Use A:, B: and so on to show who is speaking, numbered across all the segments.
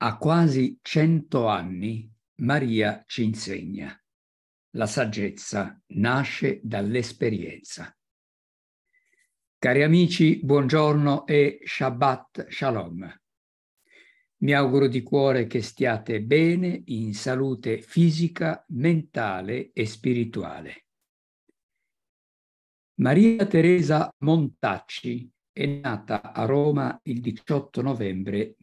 A: A quasi 100 anni Maria ci insegna: la saggezza nasce dall'esperienza. Cari amici, buongiorno e Shabbat Shalom. Mi auguro di cuore che stiate bene in salute fisica, mentale e spirituale. Maria Teresa Montacci è nata a Roma il 18 novembre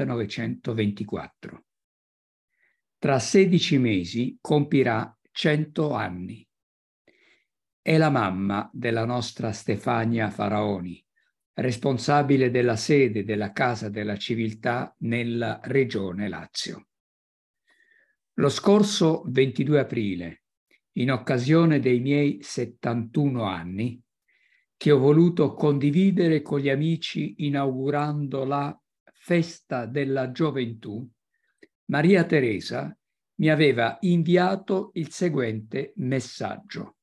A: 1924. Tra 16 mesi compirà 100 anni. È la mamma della nostra Stefania Faraoni, responsabile della sede della Casa della Civiltà nella Regione Lazio. Lo scorso 22 aprile, in occasione dei miei 71 anni, che ho voluto condividere con gli amici inaugurando la Festa della Gioventù, Maria Teresa mi aveva inviato il seguente messaggio.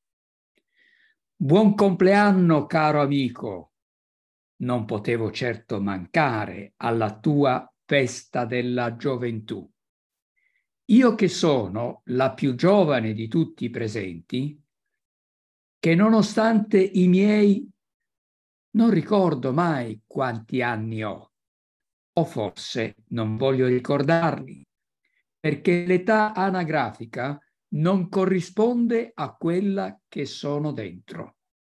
A: Buon compleanno, caro amico! Non potevo certo mancare alla tua Festa della Gioventù. Io che sono la più giovane di tutti i presenti, che nonostante i miei non ricordo mai quanti anni ho, o forse non voglio ricordarli, perché l'età anagrafica non corrisponde a quella che sono dentro.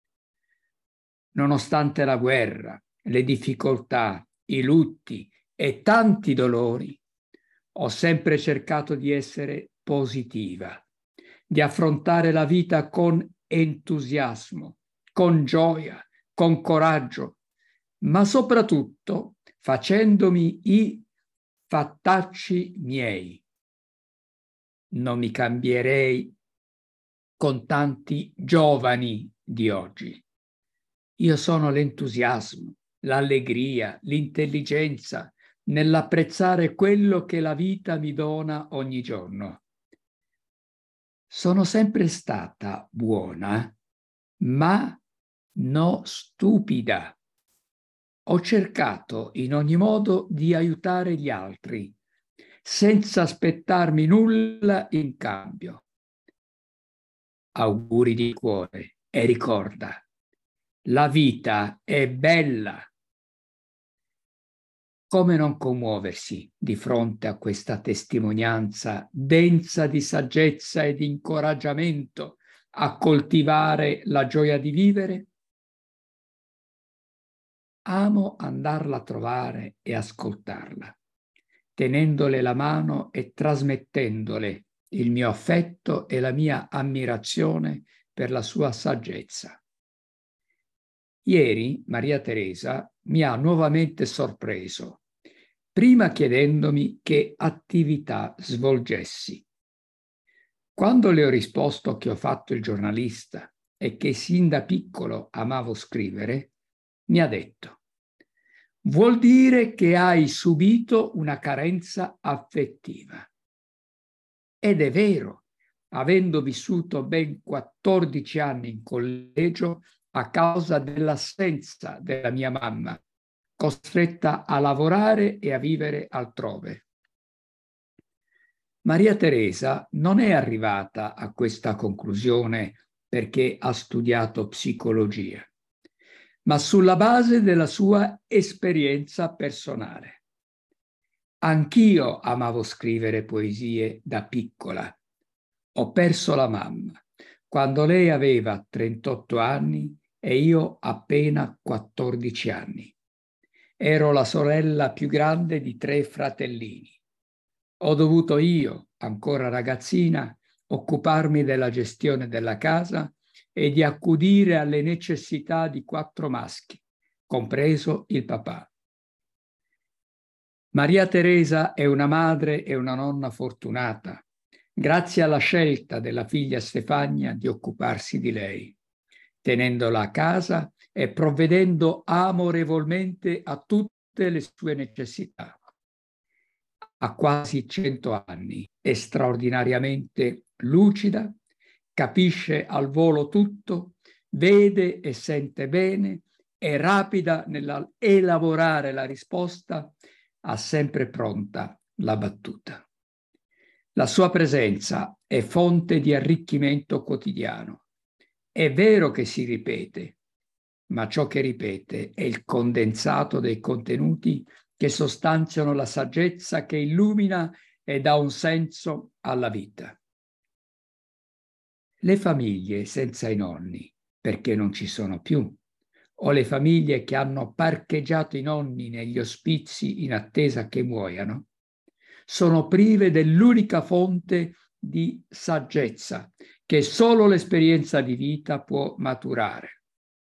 A: Nonostante la guerra, le difficoltà, i lutti e tanti dolori, ho sempre cercato di essere positiva, di affrontare la vita con entusiasmo, con gioia, con coraggio, ma soprattutto facendomi i fattacci miei. Non mi cambierei con tanti giovani di oggi. Io sono l'entusiasmo, l'allegria, l'intelligenza nell'apprezzare quello che la vita mi dona ogni giorno. Sono sempre stata buona, ma non stupida. Ho cercato in ogni modo di aiutare gli altri, senza aspettarmi nulla in cambio. Auguri di cuore e ricorda, la vita è bella. Come non commuoversi di fronte a questa testimonianza densa di saggezza e di incoraggiamento a coltivare la gioia di vivere? Amo andarla a trovare e ascoltarla, tenendole la mano e trasmettendole il mio affetto e la mia ammirazione per la sua saggezza. Ieri Maria Teresa mi ha nuovamente sorpreso, prima chiedendomi che attività svolgessi. Quando le ho risposto che ho fatto il giornalista e che sin da piccolo amavo scrivere, mi ha detto: vuol dire che hai subito una carenza affettiva. Ed è vero, avendo vissuto ben 14 anni in collegio a causa dell'assenza della mia mamma, costretta a lavorare e a vivere altrove. Maria Teresa non è arrivata a questa conclusione perché ha studiato psicologia, ma sulla base della sua esperienza personale. Anch'io amavo scrivere poesie da piccola. Ho perso la mamma quando lei aveva 38 anni e io appena 14 anni. Ero la sorella più grande di 3 fratellini. Ho dovuto io, ancora ragazzina, occuparmi della gestione della casa e di accudire alle necessità di 4 maschi, compreso il papà. Maria Teresa è una madre e una nonna fortunata, grazie alla scelta della figlia Stefania di occuparsi di lei, tenendola a casa e provvedendo amorevolmente a tutte le sue necessità. Ha quasi 100 anni, è straordinariamente lucida, capisce al volo tutto, vede e sente bene, è rapida nell'elaborare la risposta, ha sempre pronta la battuta. La sua presenza è fonte di arricchimento quotidiano. È vero che si ripete, ma ciò che ripete è il condensato dei contenuti che sostanziano la saggezza che illumina e dà un senso alla vita. Le famiglie senza i nonni, perché non ci sono più, o le famiglie che hanno parcheggiato i nonni negli ospizi in attesa che muoiano, sono prive dell'unica fonte di saggezza che solo l'esperienza di vita può maturare.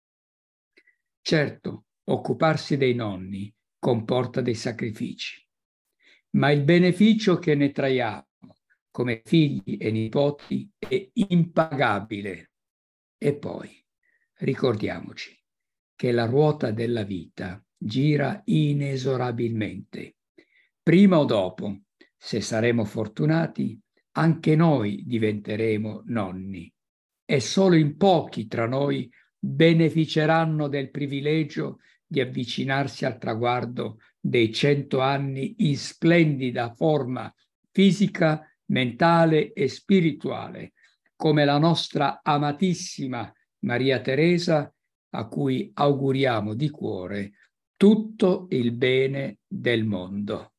A: Certo, occuparsi dei nonni comporta dei sacrifici, ma il beneficio che ne traiamo come figli e nipoti è impagabile. E poi ricordiamoci che la ruota della vita gira inesorabilmente. Prima o dopo, se saremo fortunati, anche noi diventeremo nonni e solo in pochi tra noi beneficeranno del privilegio di avvicinarsi al traguardo dei 100 anni in splendida forma fisica, mentale e spirituale, come la nostra amatissima Maria Teresa, a cui auguriamo di cuore tutto il bene del mondo.